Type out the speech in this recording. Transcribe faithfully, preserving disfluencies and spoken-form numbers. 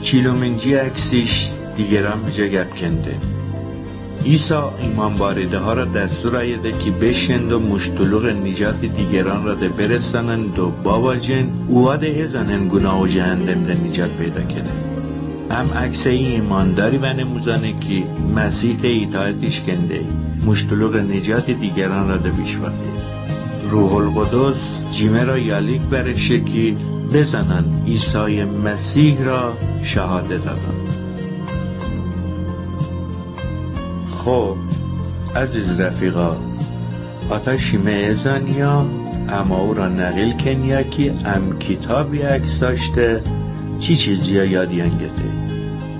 چیلومنجی عکسیش دیگران بجا گپ کنده. ایسا ایمان باریده ها را دستور آیده که بشند و مشتلوغ نجات دیگران را ده برسانند و باباجن اواد هزانن گناه و جهنم ده نجات پیدا کنه. هم عکس ایمانداری و نموزانه که مسیح ده اطاعتش کنده مشتلوغ نجات دیگران را ده بیشواده. روح القدس جیمه را یالیک برشه که بزنن عیسی مسیح را شهادت دادن. خب عزیز رفیقا، آتا شیمه ازانیا اما او را نقل کنیا که ام کتابی عکس داشته چی چیزی ها یادیان گته.